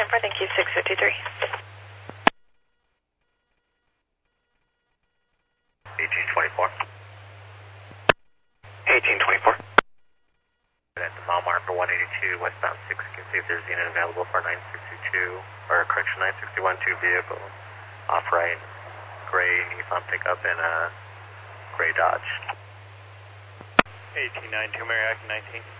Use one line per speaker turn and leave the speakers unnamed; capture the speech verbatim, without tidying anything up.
number, thank you, six fifty-three.
eighteen twenty-four.
eighteen twenty-four.
At the mile marker one eighty-two, westbound six, you can see if there's a unit available for nine sixty-two, or correction, nine sixty-one, two vehicles, off-right, gray Nissan pickup and a gray Dodge.
eighteen ninety-two, Marriott nineteen.